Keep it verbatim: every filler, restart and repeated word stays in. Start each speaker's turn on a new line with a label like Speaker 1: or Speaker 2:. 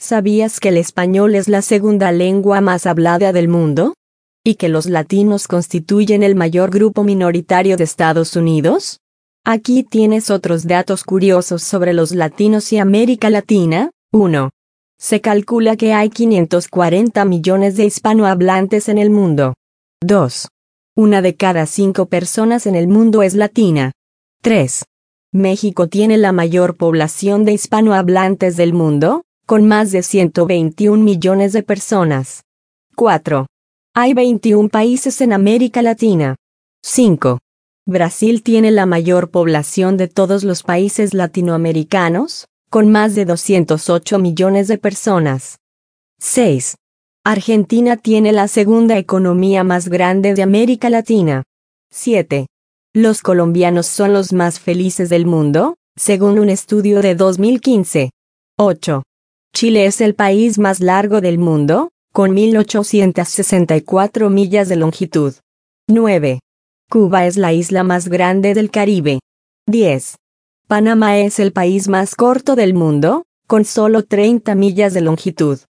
Speaker 1: ¿Sabías que el español es la segunda lengua más hablada del mundo? ¿Y que los latinos constituyen el mayor grupo minoritario de Estados Unidos? Aquí tienes otros datos curiosos sobre los latinos y América Latina. uno. Se calcula que hay quinientos cuarenta millones de hispanohablantes en el mundo. dos. Una de cada cinco personas en el mundo es latina. tres. México tiene la mayor población de hispanohablantes del mundo, con más de ciento veintiún millones de personas. cuatro. Hay veintiún países en América Latina. cinco. Brasil tiene la mayor población de todos los países latinoamericanos, con más de doscientos ocho millones de personas. seis. Argentina tiene la segunda economía más grande de América Latina. siete. Los colombianos son los más felices del mundo, según un estudio de dos mil quince. ocho. Chile es el país más largo del mundo, con mil ochocientas sesenta y cuatro millas de longitud. nueve. Cuba es la isla más grande del Caribe. diez. Panamá es el país más corto del mundo, con solo treinta millas de longitud.